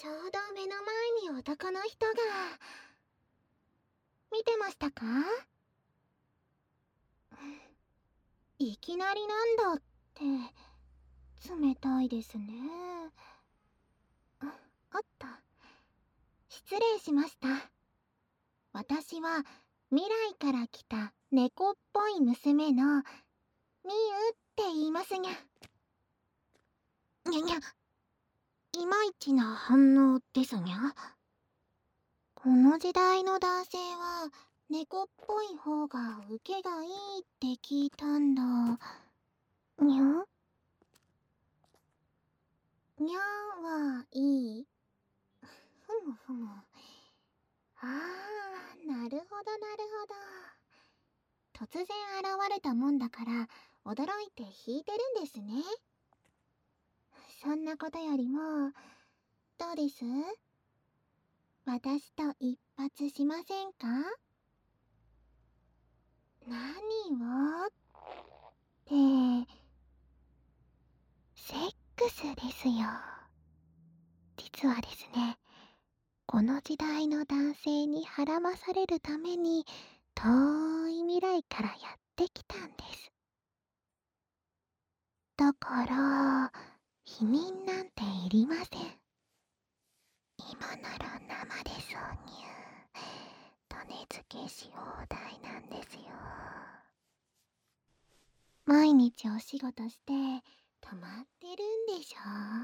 ちょうど目の前に男の人が。見てましたか？いきなりなんだって、冷たいですね。あった。失礼しました。私は未来から来た猫っぽい娘のみゆって言いますにゃ。にゃにゃ。いまいちな反応ですにゃ。この時代の男性は猫っぽい方が受けがいいって聞いたんだ。にゃ？にゃはいい。ふむふむ。ああ、なるほどなるほど。突然現れたもんだから驚いて引いてるんですね。そんなことよりも、どうです？私と一発しませんか？何をって、セックスですよ。実はですね、この時代の男性にはらまされるために遠い未来からやってきたんです。だから、否認なんていりません。今なら生で挿入、種付けし放題なんですよ。毎日お仕事して溜まってるんでしょ？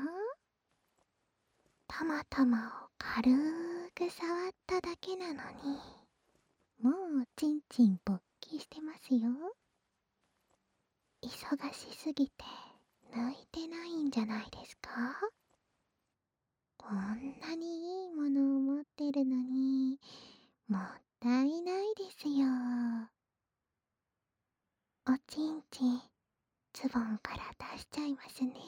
たまたまを軽く触っただけなのに、もうちんちん勃起してますよ。忙しすぎて抜いてないんじゃないですか？こんなにいいものを持ってるのに、もったいないですよ。おちんちん、ズボンから出しちゃいますね。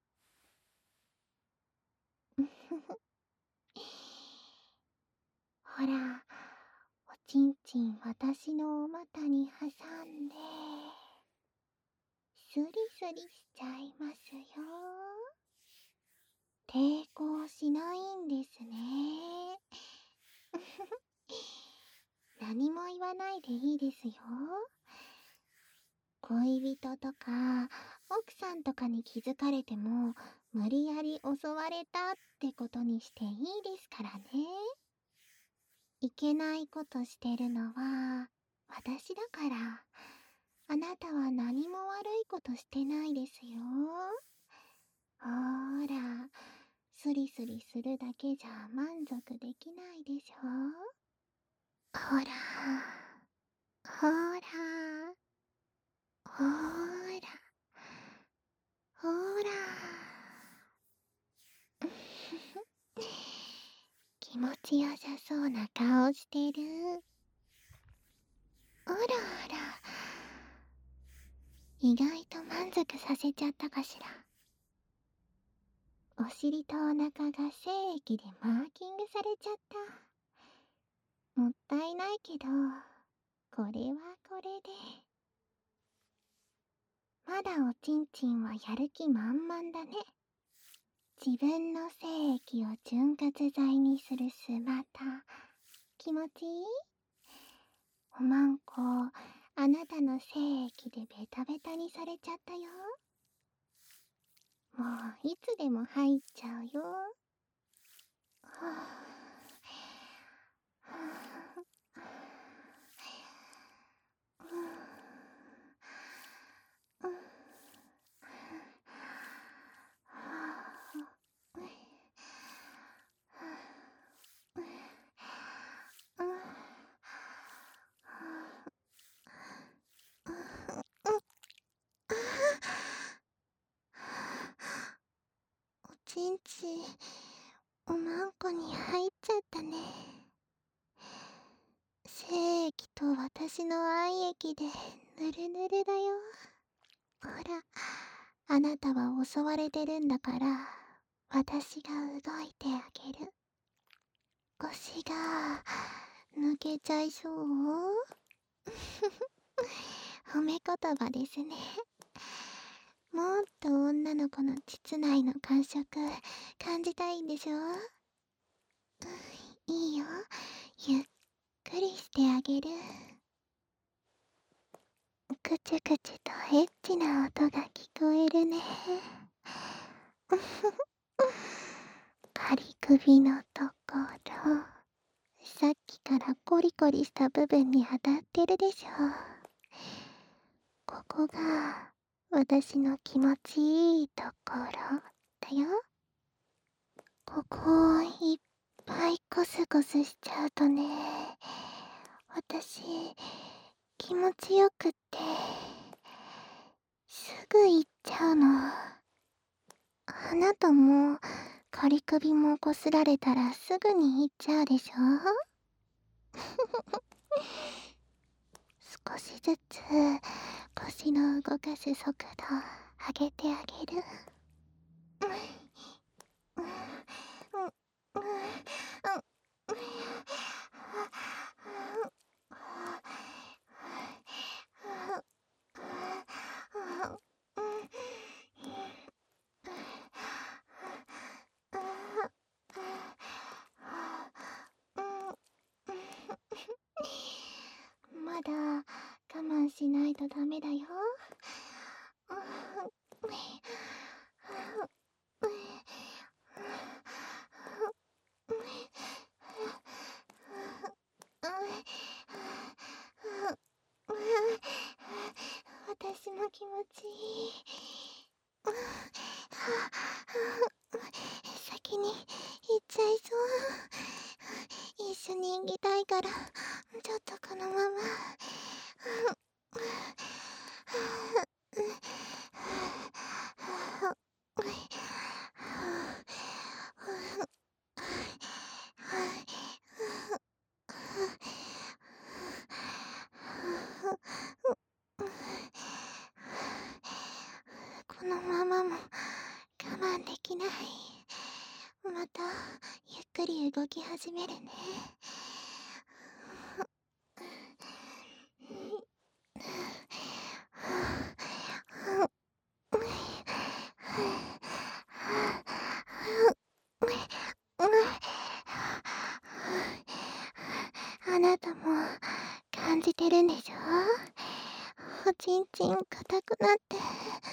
ほら、おちんちん私のお股に挟んで、スリスリしちゃいますよ。抵抗しないんですね。何も言わないでいいですよ。恋人とか奥さんとかに気づかれても無理やり襲われたってことにしていいですからね。いけないことしてるのは私だから、あなたは何も悪いことしてないですよ。ほーら、スリスリするだけじゃ満足できないでしょ。ほら、ほら、ほら、ほら。気持ちよさそうな顔してる。あらあら、意外と満足させちゃったかしら。お尻とお腹が精液でマーキングされちゃった。もったいないけど、これはこれで。まだおちんちんはやる気満々だね。自分の精液を潤滑剤にするスマタ。気持ちいい？おまんこ、あなたの精液でベタベタにされちゃったよ。もういつでも入っちゃうよ。はぁ、はぁ、うん、うん、おちんちん、おまんこに入っちゃったね。精液と私の愛液でぬるぬるだよ。ほら、あなたは襲われてるんだから、私が動いてあげる。腰が抜けちゃいそう？褒め言葉ですね。もっと女の子の膣内の感触感じたいんでしょ？ いいよ。ゆっくりしてあげる。くちゅくちゅとエッチな音が聞こえるね。仮首のところ、さっきからコリコリした部分に当たってるでしょ。ここが私の気持ちいいところだよ。ここをいっぱいコスコスしちゃうとね、私気持ちよくってすぐ行っちゃうの。あなたも仮首もこすられたらすぐに行っちゃうでしょ。少しずつ腰の動かす速度上げてあげる。まだ我慢しないとダメだよ。私も気持ちいい。先に行っちゃいそう。一緒に行きたいから、ちょっとこのまま。このままも我慢できない。またゆっくり動き始めるね。あなたも感じてるんでしょ。おちんちん硬くなって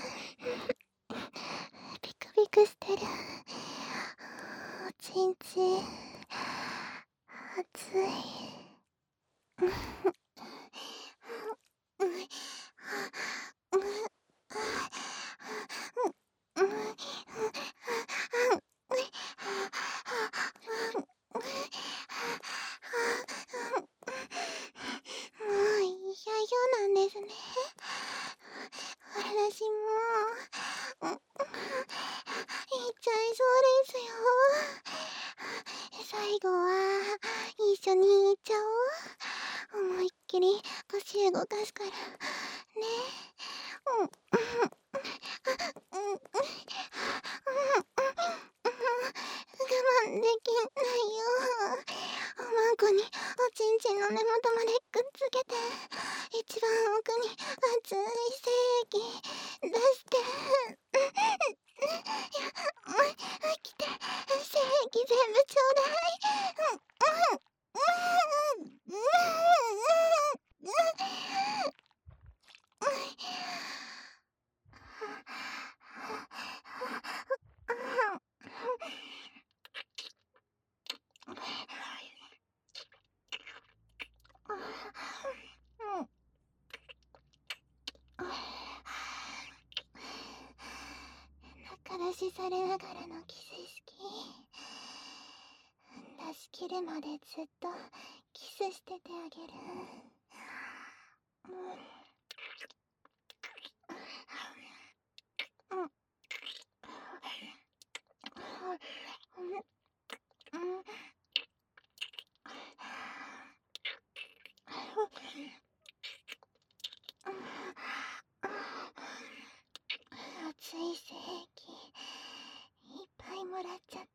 ビクビクしてる。おちんちん熱い。もう嫌なんですね。私も行っちゃいそうですよ。最後は一緒に行っちゃおう。思いっきり腰動かすからね。我慢できないよ。おまんこにおちんちんの根元までくっつけて、一番奥に熱い精液出して、来て、精液全部ちょうだい。仲出しされながらのキス式。出し切るまでずっとキスしててあげる。熱い精液いっぱいもらっちゃった。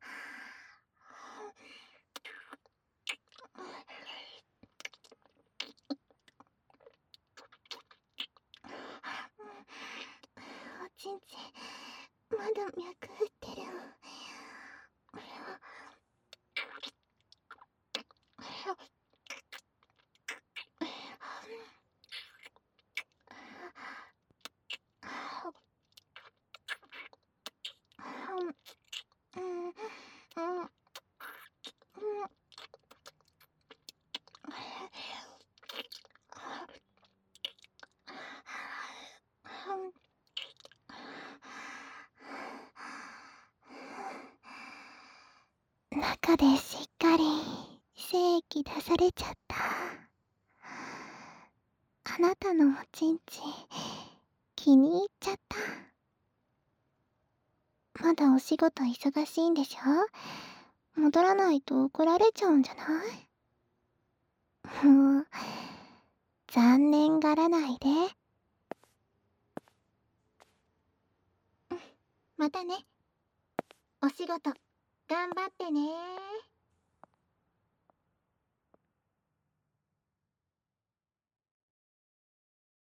おちんちんまだ脈打ってる。 中でしっかり精液出されちゃった。あなたのおちんち気に入っちゃった。まだお仕事忙しいんでしょ？戻らないと怒られちゃうんじゃない？もう残念がらないで。またね。お仕事頑張ってね。